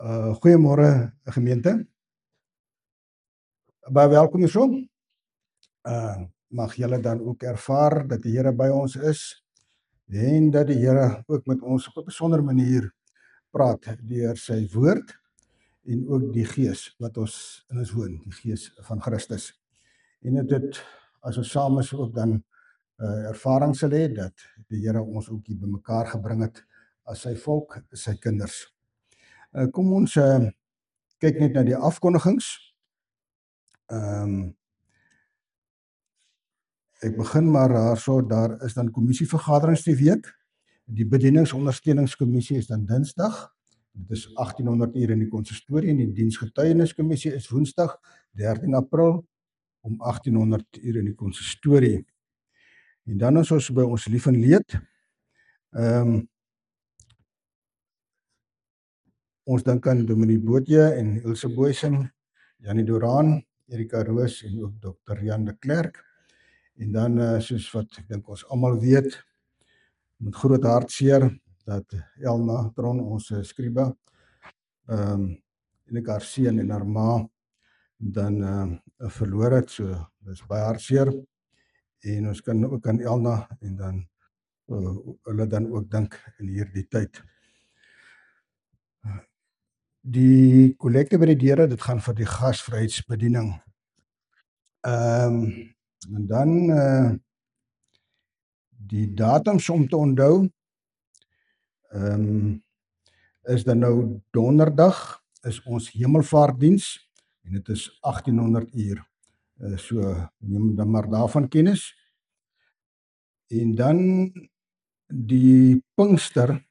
Goeiemôre gemeente. Baie welkom hierso. Mag julle dan ook ervaar dat die Here by ons is en dat die Here ook met ons op 'n besondere manier praat deur sy woord en ook die Gees wat in ons woon, die Gees van Christus. En dit as ons saam is ook dan ervaring sal hê dat die Here ons ook hier bymekaar gebring het as sy volk, sy kinders. Kom ons kyk net na die afkondigings. Ek begin maar daarso, daar is dan kommissievergaderings die week. Die bedieningsondersteuningskommissie is dan Dinsdag. Dit is 1800 uur in die konsistorie en die diensgetuieniskommissie is Woensdag 13 April om 1800 uur in die konsistorie. En dan is ons by ons lief en leed. Ons dink aan Dominee Bootje en Ilse Booysen, Janie Doraan, Erika Roos en ook Dr. Jan de Klerk. En dan soos wat ek dink ons almal weet, met groot hartseer dat Elna Tron, ons skrywe, en ek haar seun en haar ma dan verloor het. So dis baie hartseer. En ons kan ook aan Elna en dan hulle dan ook dink in hierdie tyd. Die kollekte by die deure, dit gaan vir die gasvryheidsbediening. En dan die datums om te onthou, is dan nou donderdag is ons hemelvaartdiens en dit is 1800 uur. So neem dan maar daarvan kennis. En dan die Pinkster,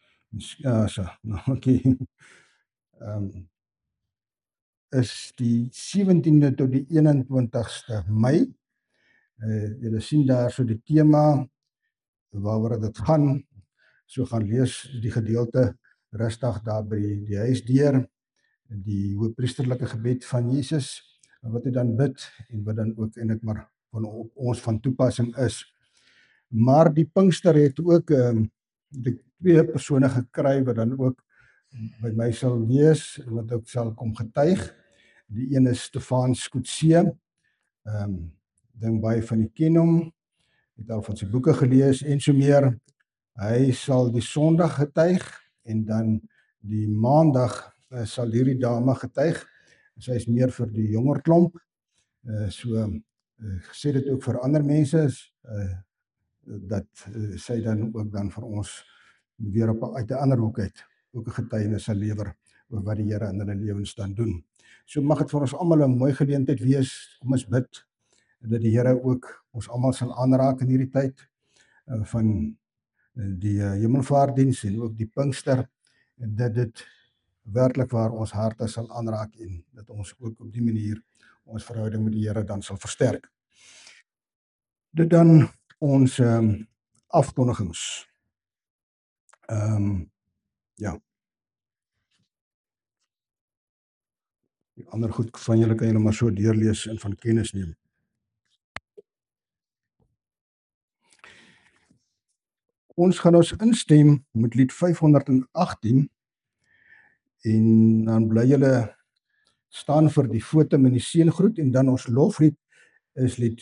is die 17de tot die 21ste Mei. Julle sien daar so die tema waaroor dit gaan. So gaan lees die gedeelte rustig daar by die huisdeur, die hoëpriesterlike gebed van Jesus, wat hy dan bid en wat dan ook eintlik maar op ons van toepassing is. Maar die Pinkster het ook die 2 persone gekry wat dan ook by my sal wees, wat ook sal kom getuig. Die een is Stefan Skootse, dink baie van die ken hom, het al van sy boeke gelees en so meer. Hy sal die Sondag getuig en dan die Maandag sal hierdie dame getuig. Sy is meer vir die jonger klomp. Sê dit ook vir ander mense, dat sy dan ook dan vir ons weer uit 'n ander hoek uit ook 'n getuienis sal lewer oor wat die Here in hulle lewens dan doen. So mag dit vir ons almal 'n mooi geleentheid wees. Kom ons bid dat die Here ook ons almal sal aanraak in hierdie tyd van die hemelvaartdiens en ook die Pinkster, en dat dit werklik waar ons harte sal aanraak en dat ons ook op die manier ons verhouding met die Here dan sal versterk. Dit dan ons afkondigings. Die ander goed van julle kan julle maar so deurlees en van kennis neem. Ons gaan ons instem met lied 518 en dan bly julle staan vir die fotum en die seëngroet, en dan ons loflied is lied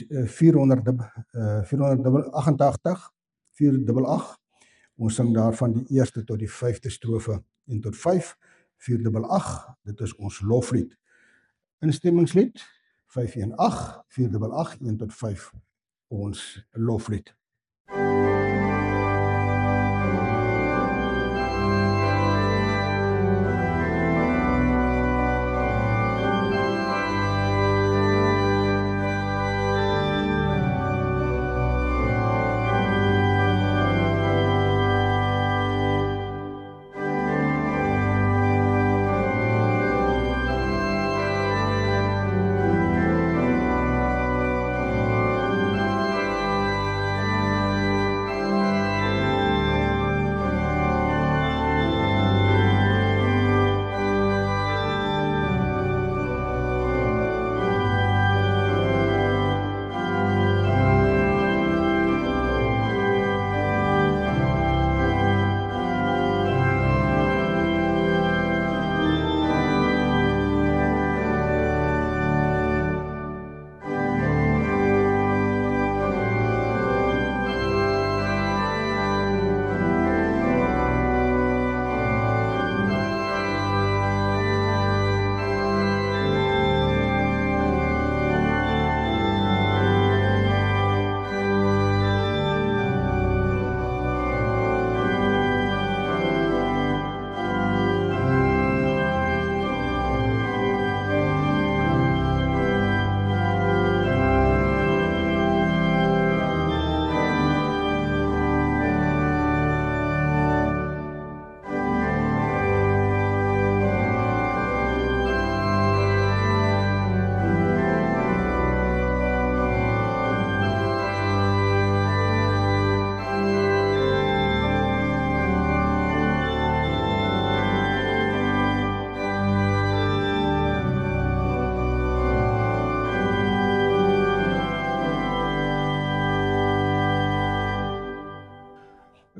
488. Ons sing daarvan die eerste tot die 5de strofe 1 tot 5, 488, dit is ons loflied. Instemmingslied 518, 488, 1 tot 5, ons loflied.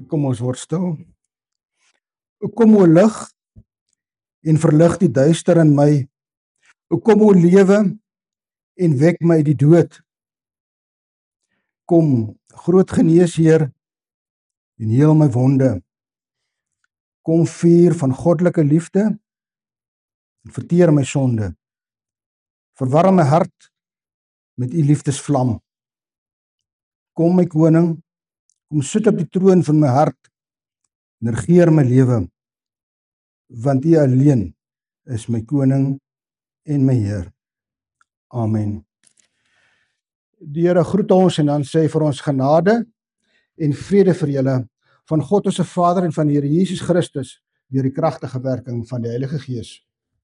Kom ons word stil. Kom o lig en verlig die duister in my. Kom o lewe en wek my uit die dood. Kom, groot geneesheer, en heel my wonde. Kom vuur van goddelike liefde en verteer my sonde. Verwarm my hart met u liefdesvlam. Kom my koning, kom sit op die troon van my hart en regeer my lewe, want u alleen is my koning en my Heer. Amen. Die Here groet ons en dan sê hy vir ons genade en vrede vir julle van God ons Vader en van die Here Jesus Christus deur die kragtige werking van die Heilige Gees.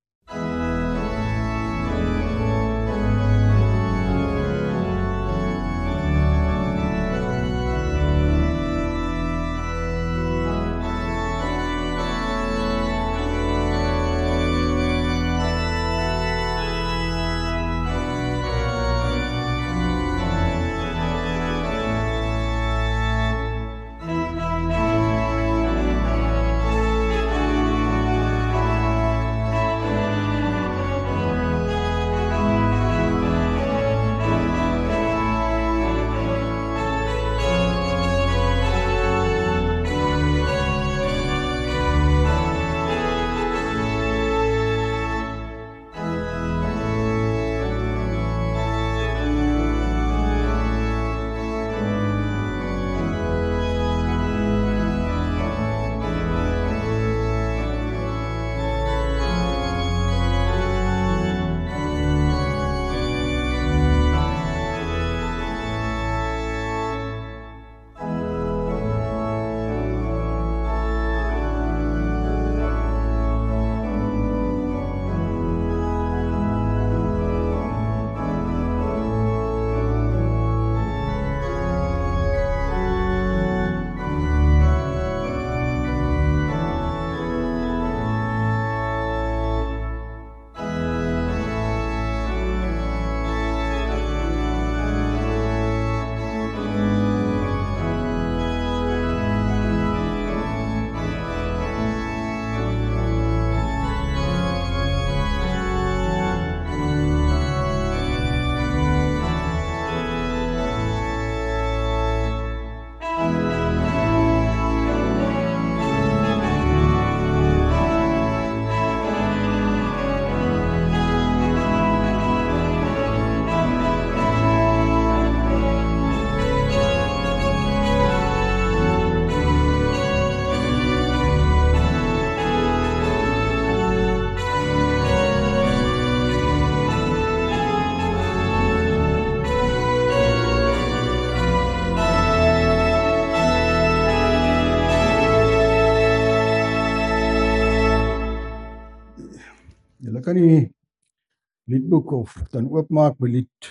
Julle kan die liedboek of dan oopmaak by lied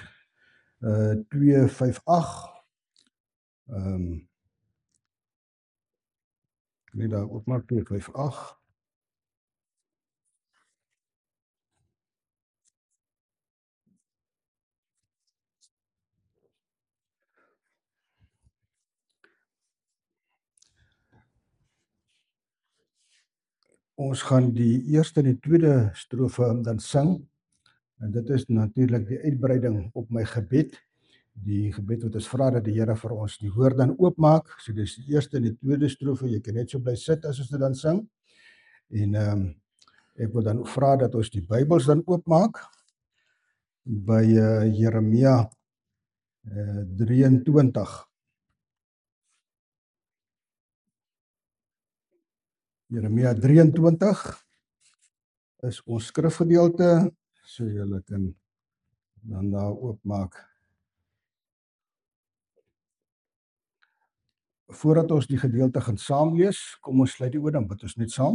258. Net daar oopmaak 258. Ons gaan die eerste en die tweede strofe dan sing. En dit is natuurlik die uitbreiding op my gebed. Die gebed wat ons vra dat die Here vir ons die woord dan oopmaak. So dis die eerste en die tweede strofe. Jy kan net so bly sit as ons dit dan sing. En ek wil dan vra dat ons die Bybels dan oopmaak by Jeremia 23. Jeremia 23 is ons skrifgedeelte, so julle kan dan daar oopmaak. Voordat ons die gedeelte gaan saam lees, kom ons sluit die oë dan bid ons net saam.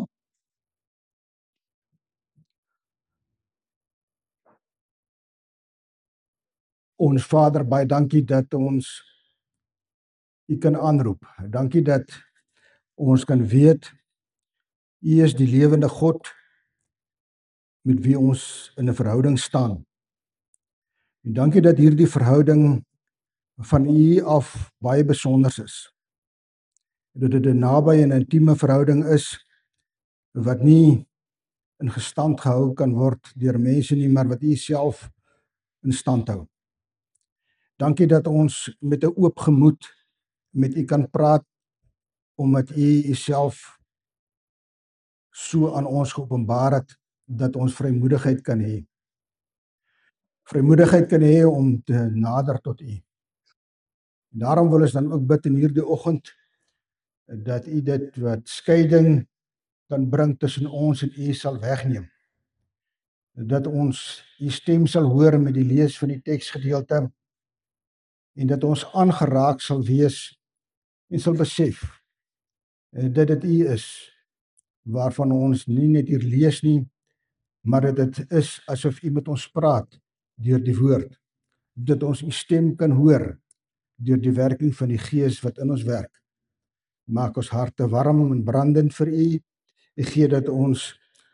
Ons Vader, baie dankie dat ons U kan aanroep. Dankie dat ons kan weet U is die lewende God met wie ons in 'n verhouding staan. En dankie dat hierdie verhouding van U af baie besonder is. dat dit 'n naby en intieme verhouding is wat nie in gestand gehou kan word deur mense nie, maar wat U self in stand hou. Dankie dat ons met 'n oop gemoed met U kan praat, omdat U Uself so aan ons geopenbaar het, dat ons vrymoedigheid kan hê. Vrymoedigheid kan hê om te nader tot U. Daarom wil ons dan ook bid in hierdie oggend, dat U dit wat skeiding kan bring tussen ons en U sal wegneem. Dat ons U stem sal hoor met die lees van die teksgedeelte, en dat ons aangeraak sal wees en sal besef dat dit U is, waarvan ons nie net hier lees nie, maar dat dit is asof U met ons praat deur die woord, dat ons U stem kan hoor deur die werking van die Gees wat in ons werk. Maak ons harte warm en brandend vir U, en gee dat ons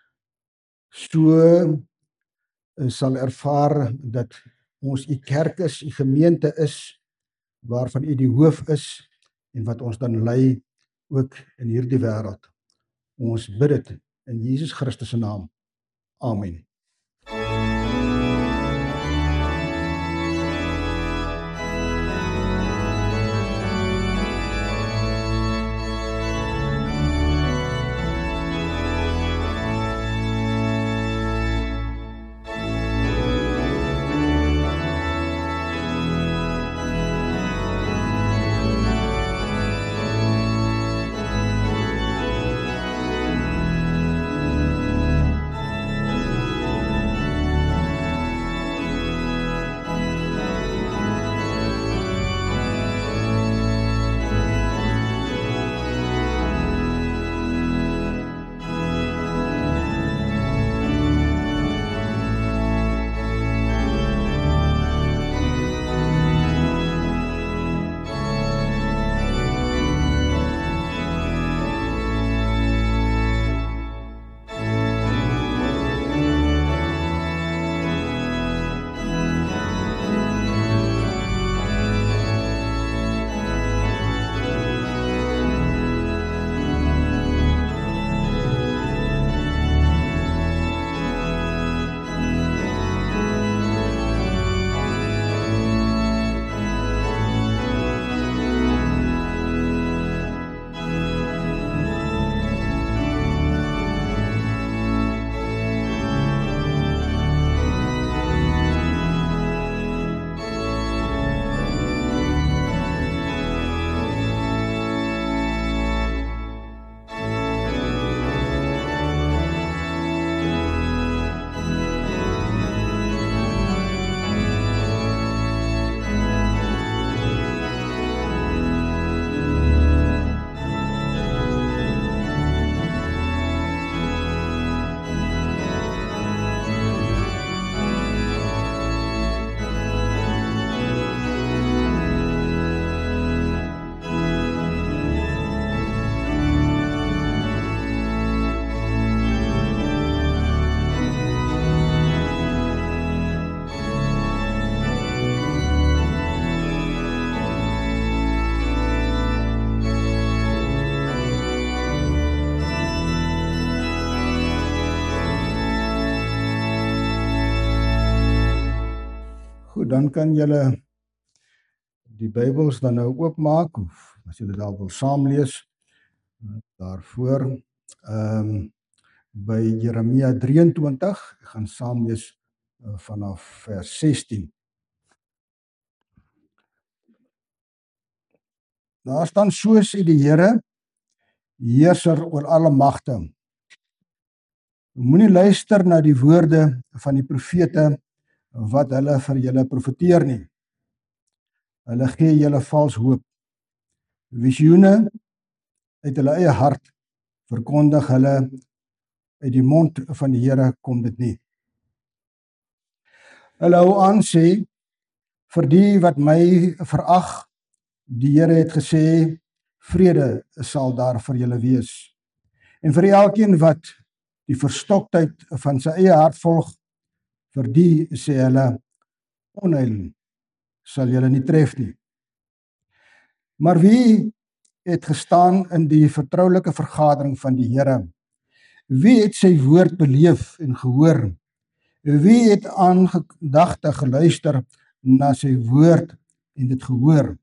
so sal ervaar dat ons U kerk is, U gemeente is, waarvan U die hoof is, en wat ons dan lei ook in hierdie wêreld. Ons bid dit in Jesus Christus se naam. Amen. Goed, dan kan julle die Bybels dan nou oopmaak, of as julle daar wil saam lees, daarvoor, by Jeremia 23, ek gaan saam lees vanaf vers 16. Daar staan: so sê die Here, heerser oor alle magte. Moenie luister na die woorde van die profete wat hulle vir julle profeteer nie. Hulle gee julle vals hoop. Visioene uit hulle eie hart verkondig hulle, uit die mond van die Here kom dit nie. Hulle hou aan sê, vir die wat my verag, die Here het gesê, vrede sal daar vir julle wees. En vir elkeen wat die verstoktheid van sy eie hart volg, vir die sê hulle, onheil sal julle nie tref nie. Maar wie het gestaan in die vertroulike vergadering van die Here? Wie het sy woord beleef en gehoor? Wie het aandagtig geluister na sy woord en dit gehoor?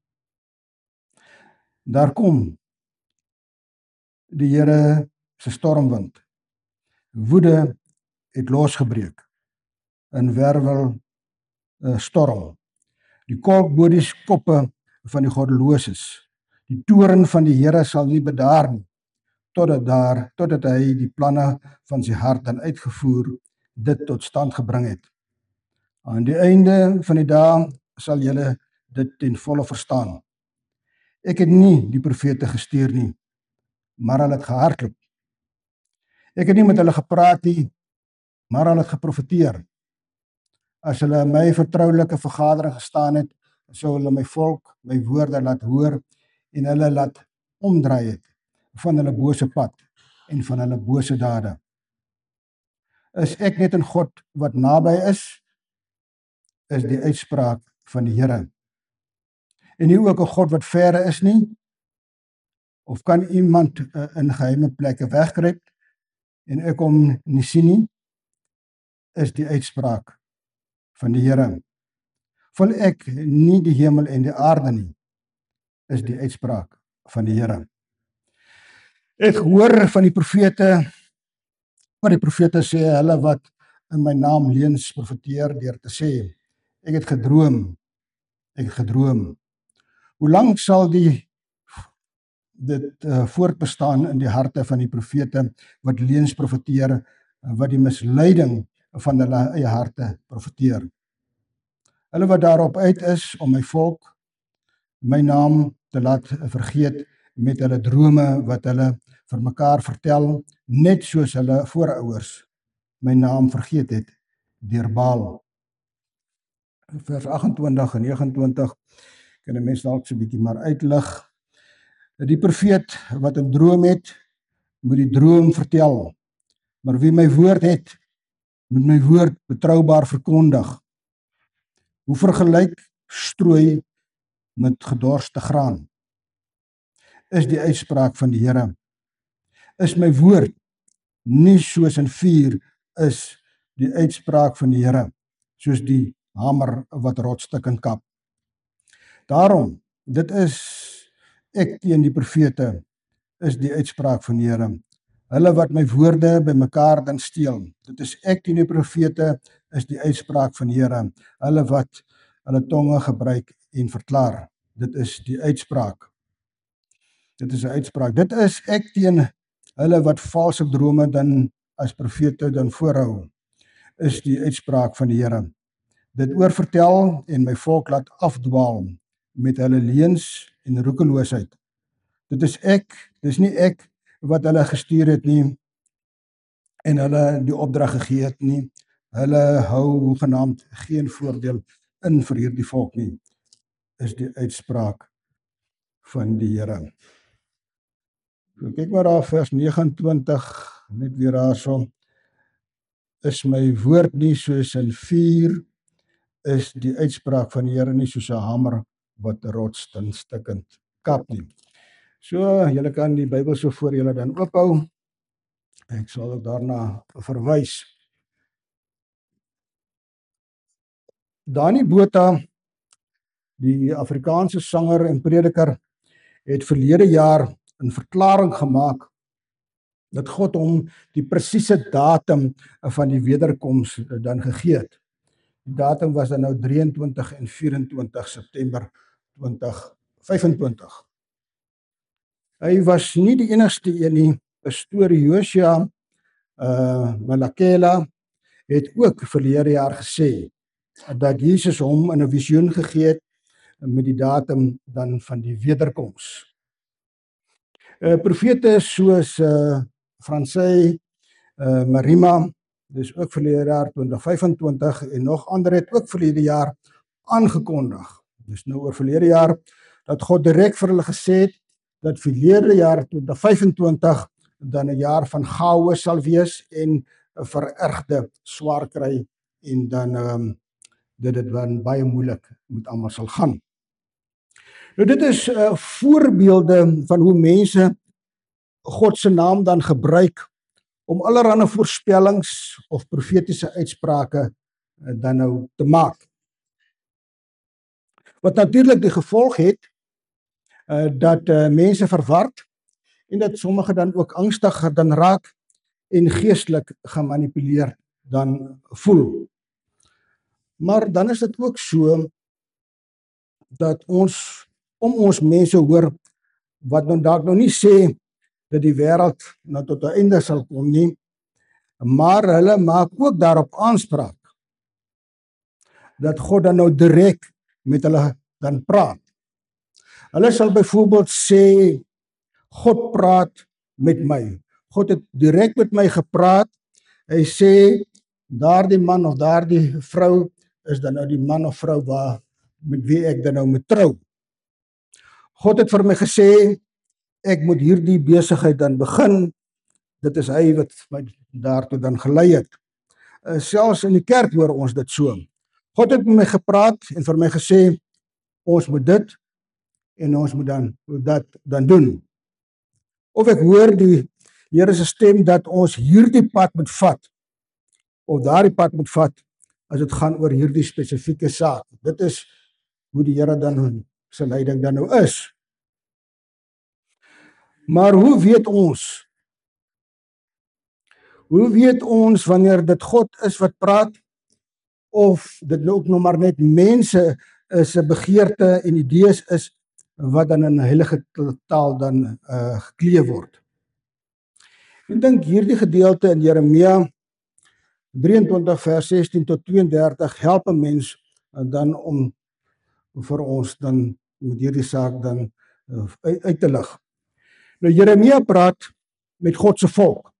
Daar kom die Here se stormwind. Woede het losgebreek in wervel storm. Die kolk bo die koppe van die goddeloses. Die toorn van die Here sal nie bedaar nie, totdat hy die planne van sy hart dan uitgevoer dit tot stand gebring het. Aan die einde van die dae sal julle dit ten volle verstaan. Ek het nie die profete gestuur nie, maar hulle het gehardloop. Ek het nie met hulle gepraat nie, maar hulle het geprofeteer. As hulle in my vertroulike vergadering gestaan het, sou hulle my volk my woorde laat hoor en hulle laat omdraai het van hulle bose pad en van hulle bose dade. Is ek net 'n God wat naby is die uitspraak van die Here. En nie ook 'n God wat verre is nie, of kan iemand in geheime plekke wegkruip en ek hom nie sien nie, is die uitspraak van die Here. Vul ek nie die hemel en die aarde nie, is die uitspraak van die Here. Ek hoor van die profete, wat die profete sê, hulle wat in my naam leuns profeteer deur te sê, ek het gedroom. Hoe lank sal dit voortbestaan in die harte van die profete wat leuns profeteer, wat die misleiding van hulle eie harte profeteer? Hulle wat daarop uit is om my volk, my naam te laat vergeet met hulle drome wat hulle vir mekaar vertel, net soos hulle voorouers my naam vergeet het deur Baal. Vers 28 en 29 kan 'n mens dalk so 'n bietjie maar uitlig. Die profeet wat 'n droom het, moet die droom vertel. Maar wie my woord het, moet my woord betroubaar verkondig. Hoe vergelyk strooi met gedorste graan? Is die uitspraak van die Here. Is my woord nie soos 'n vuur, is die uitspraak van die Here, soos die hamer wat rotstukke kap. Daarom, dit is ek teen die profete, is die uitspraak van die Here. Hulle wat my woorde bymekaar dan steel, dit is ek teen die profete, is die uitspraak van die Here. Hulle wat hulle tonge gebruik en verklaar, dit is die uitspraak. Dit is 'n uitspraak. Dit is ek teen hulle wat valse drome dan as profete dan voorhou, is die uitspraak van die Here. Dit oorvertel en my volk laat afdwaal met hulle leuns en roekeloosheid. Dit is dis nie ek wat hulle gestuur het nie en hulle die opdrag gegee het nie. Hulle hou hoegenaamd geen voordeel in vir hierdie volk nie, is die uitspraak van die Here. So, kyk maar daar vers 29, net weer daarso. Is my woord nie soos 'n vuur, is die uitspraak van die Here nie soos 'n hamer wat 'n rots stukkend kap nie. So, julle kan die Bybel so voor julle dan oophou. Ek sal ook daarna verwys. Dani Botha, die Afrikaanse sanger en prediker, het verlede jaar 'n verklaring gemaak dat God hom die presiese datum van die wederkoms dan gegee het. Die datum was dan nou 23 en 24 September 2025. Hy was nie die enigste een nie. Pastoor Josia Malakela het ook verlede jaar gesê dat Jesus hom in 'n visioen gegee het met die datum dan van die wederkoms. Profete soos Fransy Marima, dis ook verlede jaar 2025 en nog ander het ook verlede jaar aangekondig. Dis nou oor verlede jaar dat God direk vir hulle gesê het dat verlede jaar 2025 dan 'n jaar van chaos sal wees en 'n verergde swaar kry en dan dit dan baie moeilik met almal sal gaan. Nou dit is voorbeelde van hoe mense God se naam dan gebruik om allerlei voorspellings of profetiese uitsprake dan nou te maak. Wat natuurlik die gevolg het dat mense verward en dat sommige dan ook angstiger dan raak en geestelik gemanipuleerd dan voel. Maar dan is dit ook so dat ons mense hoor wat nou dalk nou nie sê dat die wêreld nou tot 'n einde sal kom nie, maar hulle maak ook daarop aanspraak dat God dan nou direk met hulle dan praat. Hulle sal byvoorbeeld sê, God praat met my. God het direk met my gepraat. Hy sê, daardie man of daardie vrou is dan nou die man of vrou met wie ek dan nou moet trou. God het vir my gesê, ek moet hierdie besigheid dan begin. Dit is hy wat my daartoe dan gelei het. Selfs in die kerk hoor ons dit so. God het met my gepraat en vir my gesê, ons moet dit en ons moet dat dan doen. Of ek hoor die Here se stem dat ons hierdie pad moet vat, of daardie pad moet vat, as dit gaan oor hierdie spesifieke saak. Dit is hoe die Here dan sy leiding dan nou is. Maar hoe weet ons? Hoe weet ons wanneer dit God is wat praat, of dit nou ook nog maar net mense se begeerte en idees is, wat dan in heilige taal dan gekleef word? Ek dink hierdie gedeelte in Jeremia 23 vers 16 tot 32 help 'n mens dan om vir ons dan met hierdie saak dan uit te lig. Nou Jeremia praat met God se volk.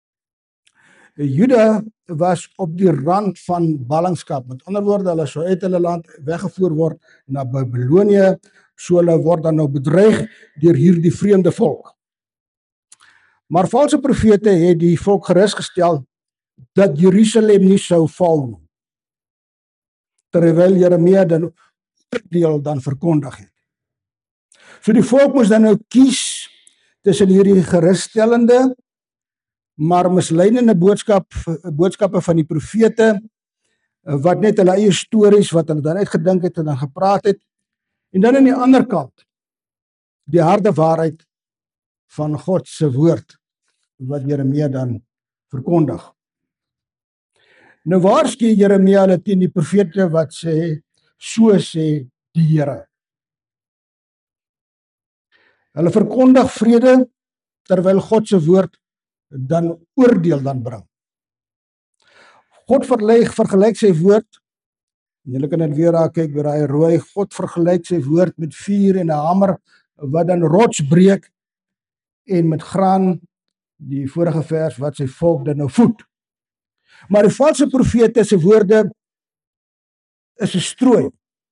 Juda was op die rand van ballingskap. Met ander woorde, hulle sou uit hulle land weggevoer word na Babylonië, so hulle word dan nou bedreig deur hierdie vreemde volk. Maar valse profete het die volk gerusgestel dat Jerusalem nie sou val nie, terwyl Jeremia dan oordeel dan verkondig het. So die volk moes dan nou kies tussen hierdie gerusstellende maar misleidende boodskappe van die profete, wat net hulle eie stories wat hulle dan uitgedink het en dan gepraat het, en dan aan die ander kant die harde waarheid van God se woord wat Jeremia dan verkondig. Nou waarsku Jeremia hulle teen die profete wat sê, so sê die Here. Hulle verkondig vrede terwyl God se woord dan oordeel dan bring. God vergelyk sy woord, en julle kan dit weer daar kyk by daai rooi, God vergelyk sy woord met vuur en 'n hamer wat dan rots breek, en met graan, die vorige vers, wat sy volk dan nou voed. Maar die valse profete se woorde is 'n strooi.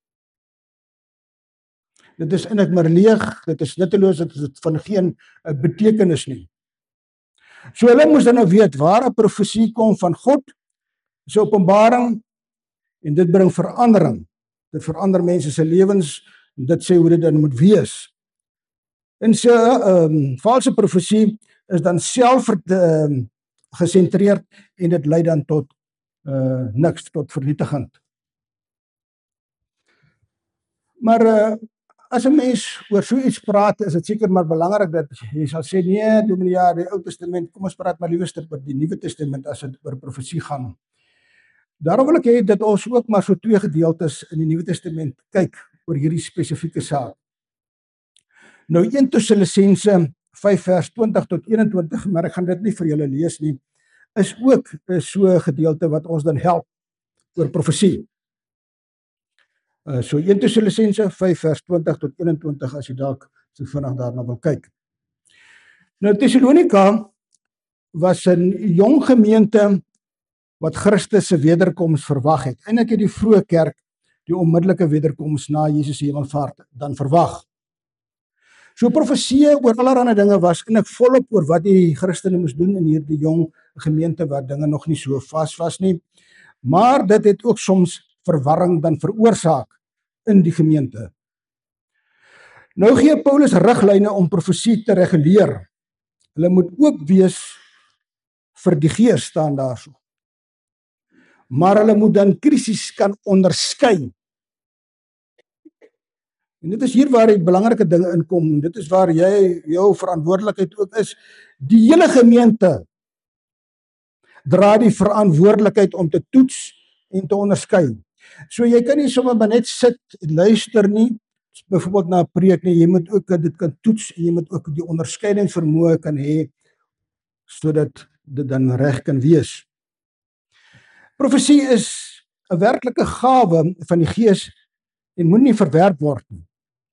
Dit is eintlik maar leeg, dit is nutteloos, dit is van geen betekenis nie. So hulle moes dan nou weet waar 'n profesie kom van God, is 'n openbaring, en dit bring verandering. Dit verander mense se lewens, en dit sê hoe dit dan moet wees. En so valse profesie is dan self gesentreerd, en dit lei dan tot niks, tot vernietigend. Maar as 'n mens oor so iets praat, is dit seker maar belangrik dat jy sal sê, nee, dominee, ja, die Ou Testament, kom ons praat maar liewer oor die Nuwe Testament as dit oor profesie gaan. Daarom wil ek hê dat ons ook maar so 2 gedeeltes in die Nuwe Testament kyk oor hierdie spesifieke saak. Nou 1 Tessalonisense 5 vers 20 tot 21, maar ek gaan dit nie vir julle lees nie, is ook so 'n gedeelte wat ons dan help oor profesie. So 1 Tessalonisense 5 vers 20 tot 21, as jy dalk so vinnig daarna wil kyk. Nou Tessalonika was 'n jong gemeente wat Christus se wederkoms verwag het. Eintlik het die vroeë kerk die onmiddellike wederkoms na Jesus se hemelvaart dan verwag. So profeseë oor allerlei dinge was eintlik volop oor wat die Christene moes doen in hierdie jong gemeente waar dinge nog nie so vas was nie. Maar dit het ook soms verwarring dan veroorsaak in die gemeente. Nou gee Paulus riglyne om profesie te reguleer. Hulle moet oop wees vir die Gees, staan daarso. Maar hulle moet dan krisis kan onderskei. En dit is hier waar die belangrike dinge inkom. Dit is waar jou verantwoordelikheid ook is. Die hele gemeente dra die verantwoordelikheid om te toets en te onderskei. So jy kan nie sommer maar net sit en luister nie, byvoorbeeld na 'n preek nie. Jy moet ook dit kan toets en jy moet ook die onderskeidingsvermoë kan hê sodat dit dan reg kan wees. Profesie is 'n werklike gawe van die Gees en moet nie verwerp word nie.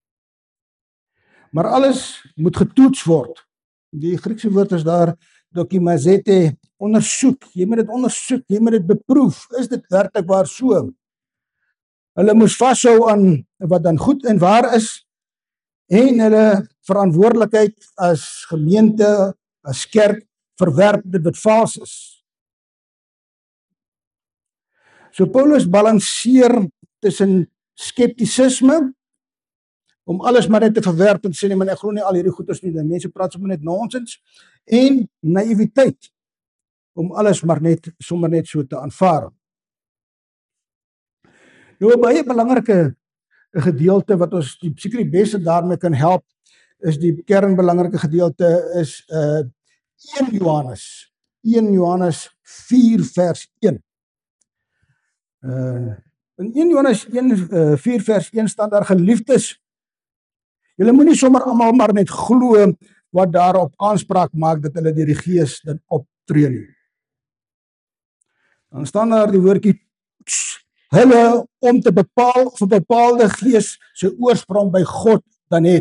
Maar alles moet getoets word. Die Griekse woord is daar dokimazete, ondersoek. Jy moet dit ondersoek, jy moet dit beproef. Is dit werklik waar so? Hulle moes vashou aan wat dan goed en waar is en hulle verantwoordelikheid as gemeente, as kerk verwerp dit wat vals is. So Paulus balanseer tussen skeptisisme om alles maar net te verwerp en sê nee, maar ek glo nie al hierdie goeders nie, mense praat sommer net nonsens, en naïwiteit om alles maar net sommer net so te aanvaar. Nou 'n baie belangrike gedeelte wat ons seker die beste daarmee kan help is die kernbelangrike gedeelte is 1 Johannes 4 vers 1. In 1 Johannes 4 vers 1 staan daar: geliefdes, julle moenie sommer almal maar net glo wat daarop aanspraak maak dat hulle deur die Gees dan optree nie. Dan staan daar die woordjie hulle om te bepaal of 'n bepaalde gees se oorsprong by God dan het.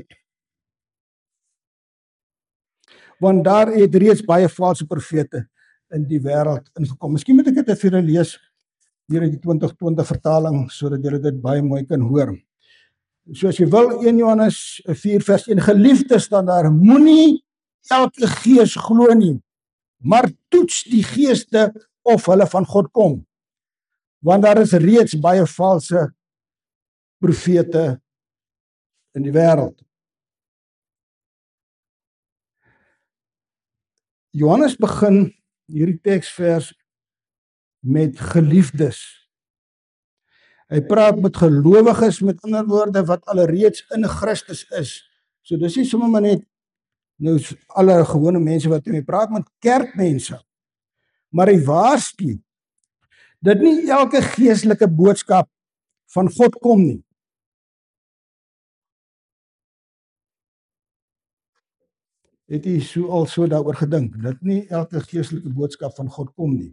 Want daar het reeds baie valse profete in die wêreld ingekom. Miskien moet ek dit vir julle lees hier uit die 2020 vertaling sodat julle dit baie mooi kan hoor. So as jy wil, 1 Johannes 4 vers 1, geliefdes staan daar, moenie elke gees glo nie, maar toets die geeste of hulle van God kom. Want daar is reeds baie valse profete in die wêreld. Johannes begin hierdie teksvers met geliefdes. Hy praat met gelowiges, met ander woorde wat alreeds in Christus is. So dis nie sommer maar net nou alle gewone mense wat hy praat met kerkmense. Maar hy waarsku dat nie elke geestelike boodskap van God kom nie. Het jy so daaroor gedink, dat nie elke geestelike boodskap van God kom nie.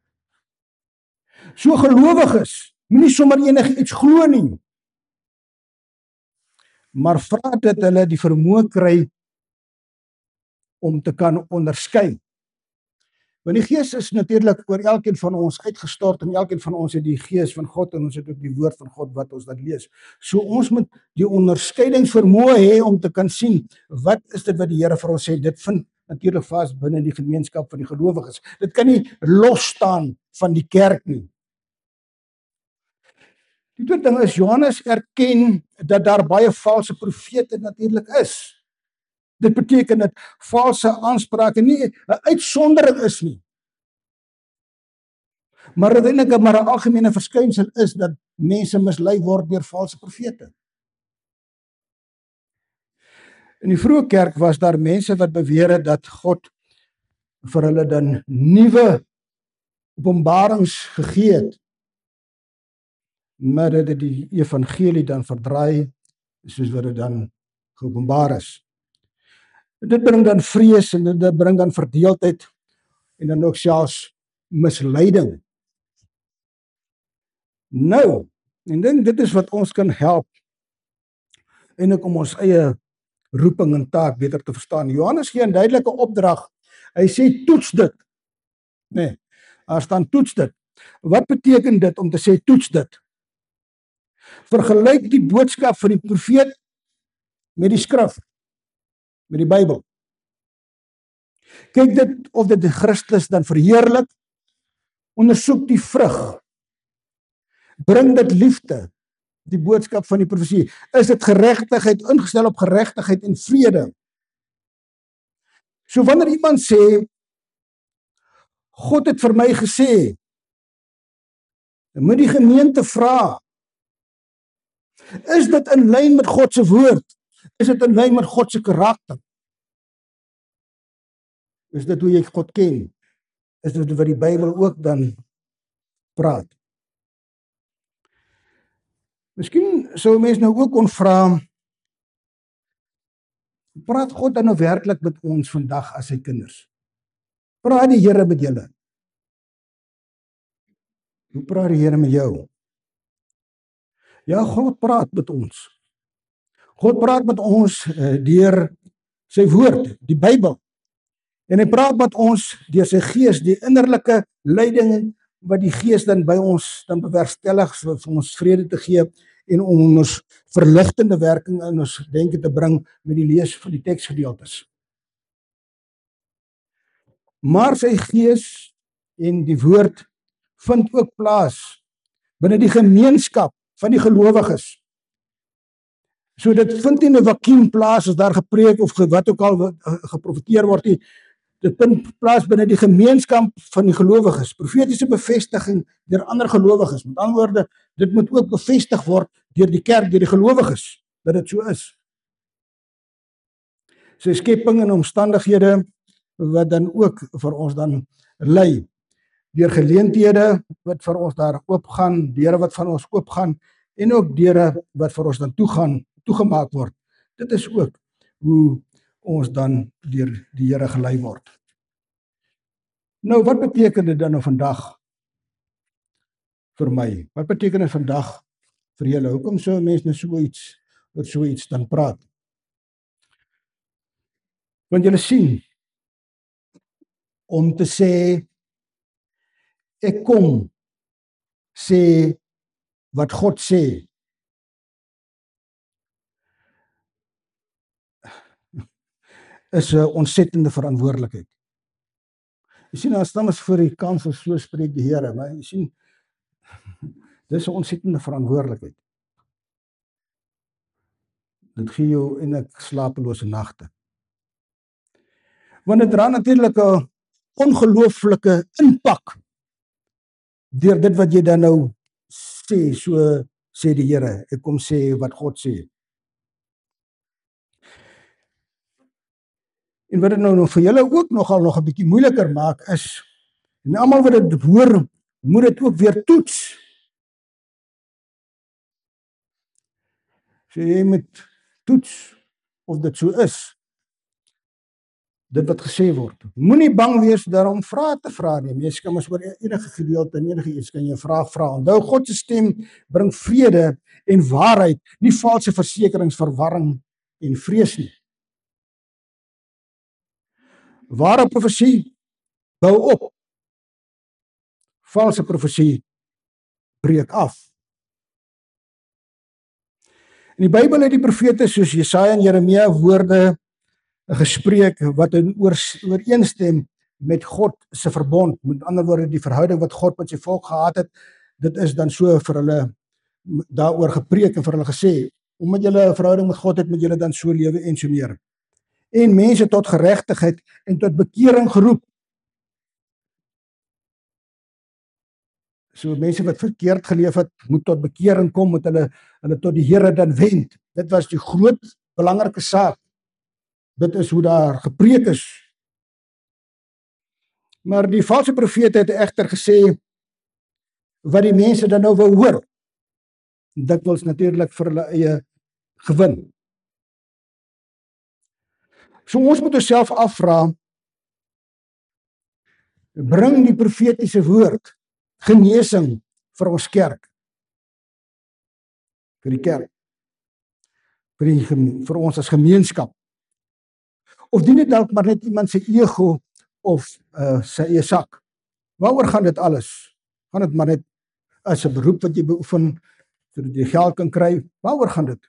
So gelowiges, moenie sommer enigiets glo nie, maar vra dat hulle die vermoë kry om te kan onderskei. Want die Gees is natuurlik oor elkeen van ons uitgestort en elkeen van ons het die Gees van God en ons het ook die woord van God wat ons dan lees. So ons moet die onderskeidingsvermoë hê om te kan sien wat is dit wat die Here vir ons sê. Dit vind natuurlik vas binne die gemeenskap van die gelowiges. Dit kan nie los staan van die kerk nie. Die tweede ding is Johannes erken dat daar baie valse profete natuurlik is. Dit beteken dat valse aansprake nie 'n uitsondering is nie. Maar dit is maar 'n algemene verskynsel is dat mense mislei word deur valse profete. In die vroeë kerk was daar mense wat beweer het dat God vir hulle dan nuwe openbarings gegee het, maar dat die evangelie dan verdraai soos wat dit dan geopenbaar is. Dit bring dan vrees en dit bring dan verdeeldheid en dan ook selfs misleiding. Nou, en dink dit is wat ons kan help en ook om ons eie roeping en taak beter te verstaan. Johannes gee 'n duidelike opdrag. Hy sê toets dit. Nee, daar staan toets dit. Wat beteken dit om te sê toets dit? Vergelyk die boodskap van die profeet met die skrif, met die Bybel. Kyk dit of dit die Christus dan verheerlik. Ondersoek die vrug. Bring dit liefde. die boodskap van die profesie? Is dit geregtigheid, ingestel op geregtigheid en vrede? So wanneer iemand sê, God het vir my gesê, dan moet die gemeente vra, is dit in lyn met God se woord? Is dit in lyn met God se karakter? Is dit hoe jy God ken? Is dit wat die Bybel ook dan praat? Miskien sou 'n mens nou ook kon vra, praat God dan nou werklik met ons vandag as sy kinders? Praat die Here met julle? Hoe praat die Here met jou? Ja, God praat met ons. God praat met ons deur sy woord, die Bybel. En hy praat met ons deur sy gees, die innerlike leiding wat die gees dan by ons dan bewerkstellig vir ons vrede te gee en om ons verligtende werking in ons denke te bring met die lees van die teksgedeeltes. Maar sy gees en die woord vind ook plaas binne die gemeenskap van die gelowiges. So dit vind nie 'n vakuum plaas as daar gepreek of wat ook al geprofeteer word nie. Dit vind plaas binne die gemeenskap van die gelowiges. Profetiese bevestiging deur ander gelowiges. Met ander woorde, dit moet ook bevestig word deur die kerk, deur die gelowiges, dat dit so is. Sy skepping en omstandighede wat dan ook vir ons dan lei. Deur geleenthede wat vir ons daar oopgaan, deure wat van ons oopgaan en ook deure wat vir ons dan toegemaak word. Dit is ook hoe ons dan deur die Here gelei word. Nou, wat beteken dit dan nou vandag vir my? Wat beteken dit vandag vir julle? Hoekom sou 'n mens nou so iets dan praat? Want julle sien, om te sê, ek kom sê wat God sê, is 'n ontsettende verantwoordelikheid. Jy sien, as dan is vir die kans of so spreek die Here, maar jy sien, dis 'n ontsettende verantwoordelikheid. Dit gee jou eintlik slapelose nagte. Want dit dra natuurlik 'n ongelooflike impak deur dit wat jy dan nou sê, so sê die Here, ek kom sê wat God sê. En wat dit nou vir julle ook nog 'n bietjie moeiliker maak is, en almal wat dit hoor, moet dit ook weer toets. So jy moet toets of dit so is, dit wat gesê word. Moenie bang wees daarom vrae te vra nie. Mens kan mos oor enige gedeelte en enige iets kan jy 'n vraag vra. Onthou, God se stem bring vrede en waarheid, nie valse versekerings, verwarring en vrees nie. Ware profesie bou op. Valse profesie breek af. In die Bybel het die profete soos Jesaja en Jeremia woorde gespreek wat in ooreenstem met God se verbond. Met ander woorde, die verhouding wat God met sy volk gehad het, dit is dan so vir hulle daaroor gepreek en vir hulle gesê, omdat julle 'n verhouding met God het, moet julle dan so lewe en so meer. En mense tot geregtigheid en tot bekering geroep. So mense wat verkeerd geleef het, moet tot bekering kom, moet hulle tot die Here dan wend. Dit was die groot belangrike saak. Dit is hoe daar gepreek is. Maar die valse profete het egter gesê wat die mense dan nou wou hoor. Dit was natuurlik vir hulle eie gewin. So ons moet onsself afvra, bring die profetiese woord genesing vir ons kerk, vir die kerk, vir ons as gemeenskap, of dien dit dalk maar net iemand sy ego of sy eie sak? Waaroor gaan dit alles? Gaan dit maar net as 'n beroep wat jy beoefen sodat jy geld kan kry? Waaroor gaan dit?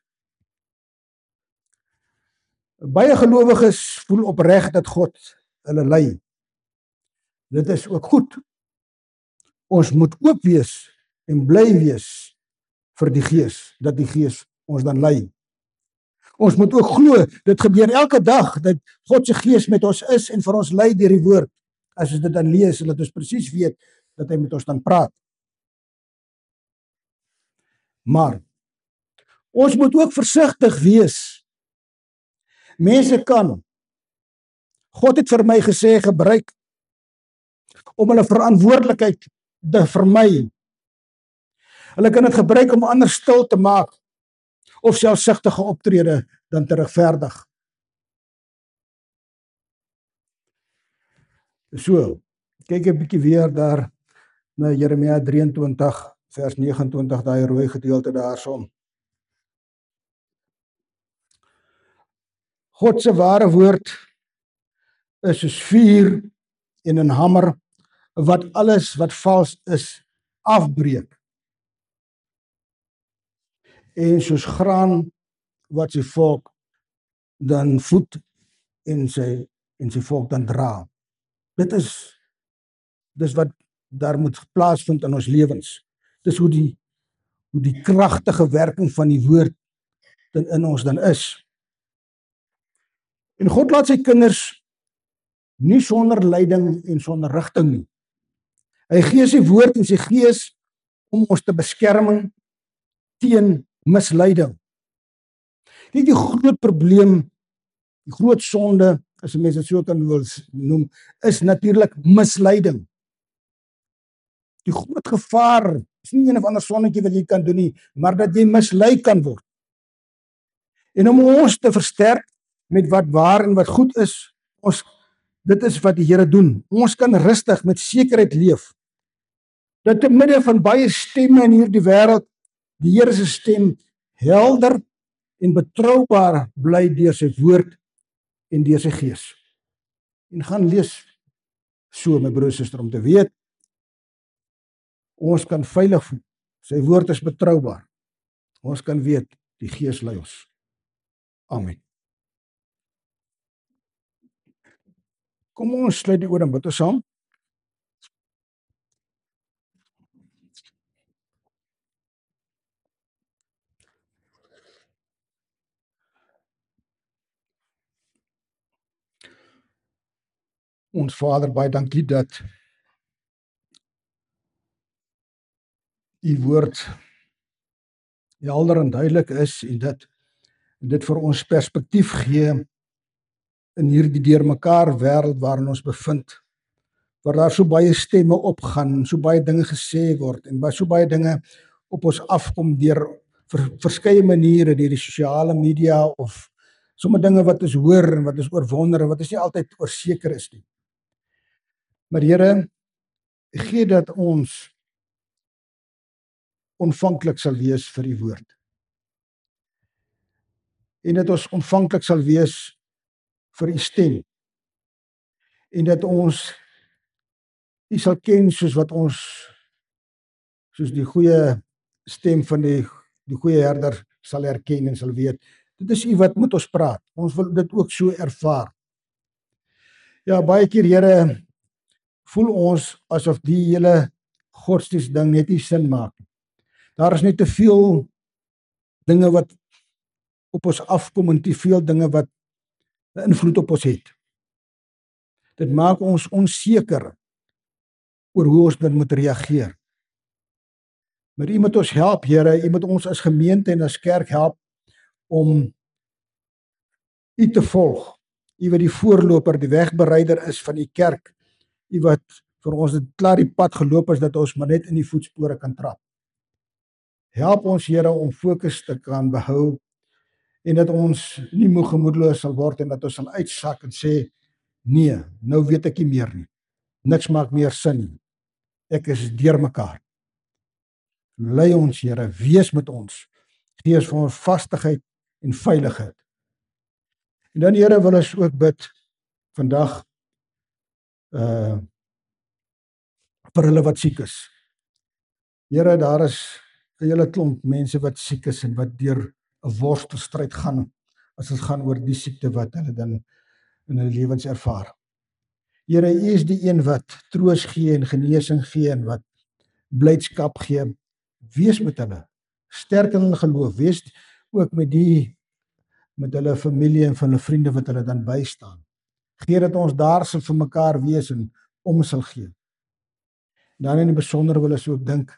Baie gelowiges voel opreg dat God hulle lei. Dit is ook goed. Ons moet oop wees en bly wees vir die Gees, dat die Gees ons dan lei. Ons moet ook glo, dit gebeur elke dag, dat God se Gees met ons is en vir ons lei deur die woord. As ons dit dan lees, en dat ons presies weet, dat hy met ons dan praat. Maar, ons moet ook versigtig wees. Mense kan, God het vir my gesê, gebruik, om hulle verantwoordelikheid te vermy. Hulle kan dit gebruik om ander stil te maak, of selfsugtige optrede dan te regverdig. So, kyk 'n bietjie weer daar na Jeremia 23 vers 29, daai rooi gedeelte daarson. God se ware woord is soos vuur en 'n hamer wat alles wat vals is afbreek. En soos graan wat sy volk dan voed en sy volk dan dra. Dis wat daar moet plaasvind in ons lewens. Dis hoe die kragtige werking van die woord in ons dan is. En God laat sy kinders nie sonder leiding en sonder rigting nie. Hy gee sy woord en sy Gees om ons te beskerm teen misleiding. Die groot probleem, die groot sonde, as mense dit so kan wil noem, is natuurlik misleiding. Die groot gevaar is nie een of ander sonnetjie wat jy kan doen nie, maar dat jy mislei kan word. En om ons te versterk met wat waar en wat goed is, dit is wat die Here doen. Ons kan rustig met sekerheid leef. Dat te midde van baie stemme in hierdie wêreld, die Here se stem helder en betroubaar bly deur sy woord en deur sy Gees. En gaan lees so, my broer en suster, om te weet, ons kan veilig voel. Sy woord is betroubaar. Ons kan weet, die Gees lei ons. Amen. Kom ons sluit die oor en bid ons saam. Ons Vader, baie dankie dat u woord helder en duidelik is en dat dit vir ons perspektief gee in hierdie deurmekaar wêreld waarin ons bevind, waar daar so baie stemme opgaan, so baie dinge gesê word en so baie dinge op ons afkom deur verskeie maniere, deur die sosiale media of sommige dinge wat ons hoor en wat ons oorwonder en wat ons nie altyd oorseker is nie. Maar Here, gee dat ons ontvanklik sal wees vir u woord. En dat ons ontvanklik sal wees vir u stem. En dat ons u sal ken soos die goeie stem van die goeie herder sal herken en sal weet. Dit is u wat met ons praat. Ons wil dit ook so ervaar. Ja, baie keer, Here, voel ons asof die hele godsdienst ding net nie sin maak. Daar is net te veel dinge wat op ons afkom en te veel dinge wat 'n invloed op ons het. Dit maak ons onseker oor hoe ons dan moet reageer. Maar u moet ons help, Here, u moet ons as gemeente en as kerk help om u te volg. U wat die voorloper, die wegbereider is van die kerk. U wat vir ons dit klaar die pad geloop is, dat ons maar net in die voetspore kan trap. Help ons, Here, om fokus te kan behou en dat ons nie moedeloos sal word en dat ons sal uitsak en sê, nee, nou weet ek nie meer nie. Niks maak meer sin nie. Ek is deurmekaar. Lei ons, Here, wees met ons. Gee vir ons vastigheid en veiligheid. En dan, Here, wil ons ook bid vandag vir hulle wat siek is. Here, daar is 'n hele klomp mense wat siek is en wat deur 'n worstelstryd gaan, as dit gaan oor die siekte wat hulle dan in hulle lewens ervaar. Here, u is die een wat troos gee en genesing gee en wat blydskap gee. Wees met hulle, sterk in hulle geloof, wees ook met hulle familie en van hulle vriende wat hulle dan bystaan. Gee dat ons daar sal vir mekaar wees en om sal gee. Dan in die besonder wil ons ook dink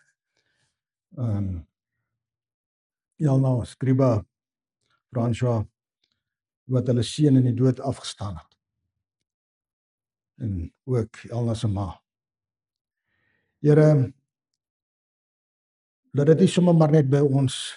Jelna, Skriba, François, wat hulle seun in die dood afgestaan het. En ook Jelna se ma. Here, laat dit nie sommer maar net by ons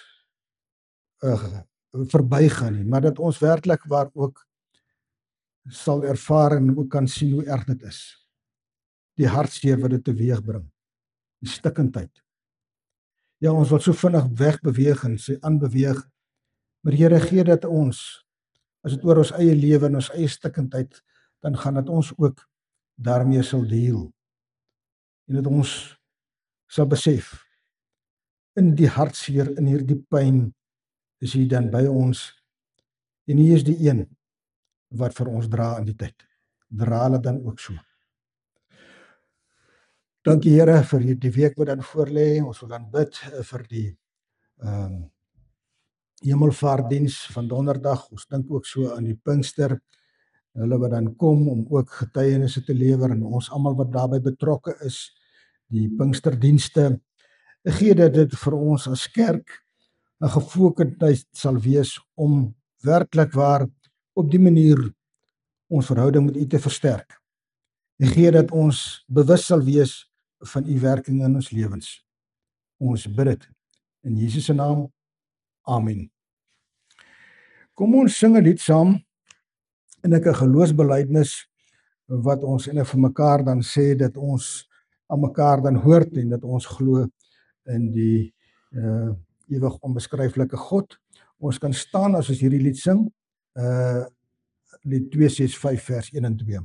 verbygaan nie, maar dat ons werklik waar ook sal ervaar en ook kan sien hoe erg dit is. Die hartseer wat dit teweegbring, die stikkendheid. Ja, ons wil so vinnig wegbeweeg en sy aanbeweeg, maar Here, gee dat ons, as dit oor ons eie lewe en ons eie stikkendheid, dan gaan dat ons ook daarmee sal deel. En dat ons sal besef, in die hartseer, in hierdie pyn, is hy dan by ons, en hy is die een wat vir ons dra in die tyd. Dra hulle dan ook so. Dankie Here vir die week wat dan voorlê. Ons wil dan bid vir die hemelvaartdiens van donderdag. Ons dink ook so aan die Pinkster, hulle wat dan kom om ook getuienisse te lewer en ons almal wat daarbey betrokke is, die Pinksterdienste. Gee dat dit vir ons as kerk 'n gefokusheid sal wees om werklik waar op die manier ons verhouding met U te versterk. En gee dat ons bewus sal wees van U werking in ons lewens. Ons bid dit in Jesus se naam. Amen. Kom ons sing 'n lied saam en 'n geloofsbelijdenis wat ons en vir mekaar dan sê dat ons aan mekaar dan hoort en dat ons glo in die ewig onbeskryflike God. Ons kan staan as ons hierdie lied sing. Lied 265 vers 1 en 2.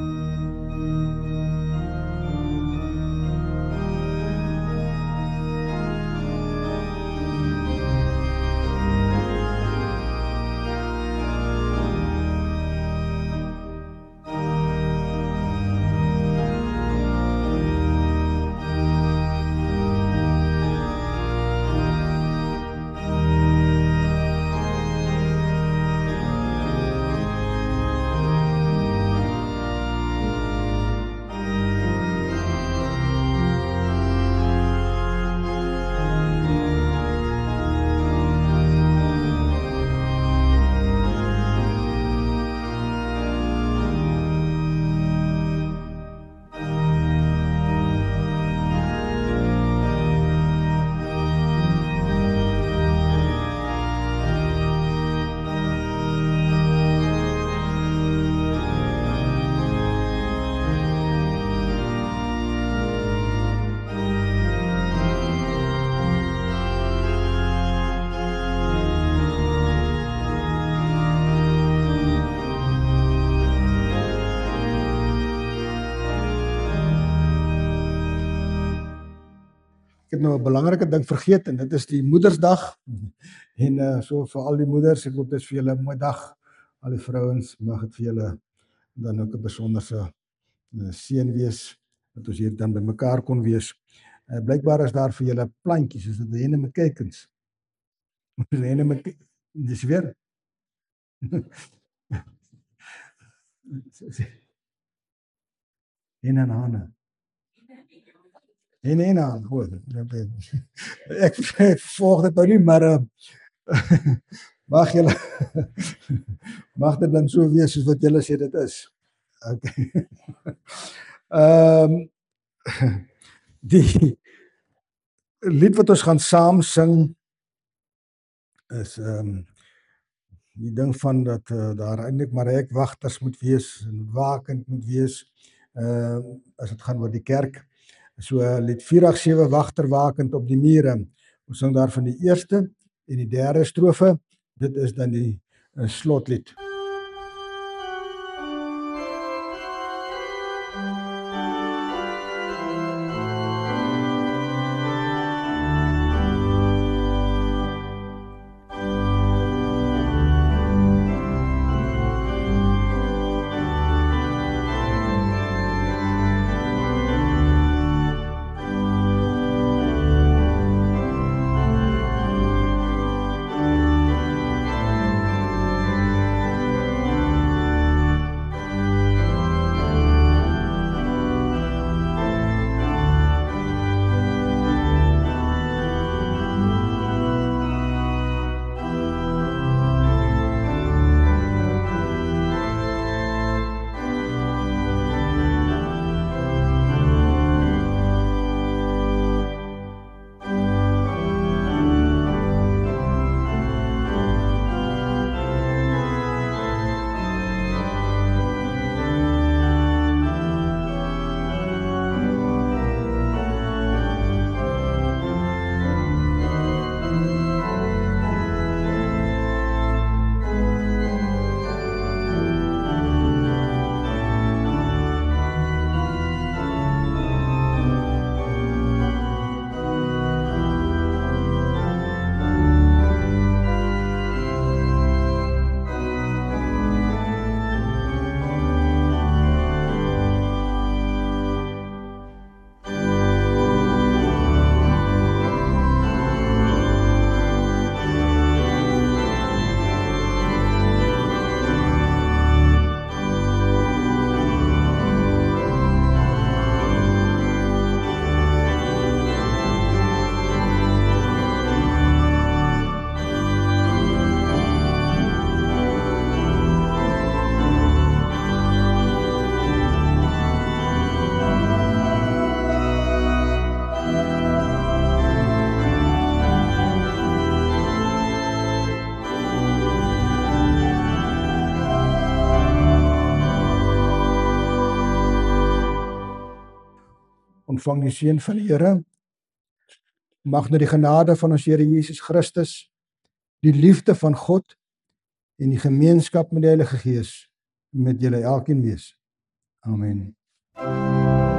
Ek het nou 'n belangrike ding vergeet en dit is die Moedersdag. En so vir al die moeders, ek hoop dit is vir julle 'n mooi dag. Al die vrouens, mag dit vir julle dan ook 'n besonderse seën wees dat ons hier dan by mekaar kon wees. Blykbaar is daar vir julle plantjies, is dit henne met kykens. Henne met dis weer. Henne en hane. Nee, goed. Ek volg dit nou nie, maar mag dit dan so wees soos wat julle sê dit is. Okay. Die lied wat ons gaan saam sing is die ding van dat daar eintlik maar hekwagters moet wees en wakend moet wees as dit gaan oor die kerk. So lied 487 wagter wakend op die mure. Ons sing daar van die eerste en die derde strofe. Dit is dan die slotlied. ontvang die seën van die Here. Mag nou die genade van ons Here Jesus Christus, die liefde van God en die gemeenskap met die Heilige Gees met julle elkeen wees. Amen.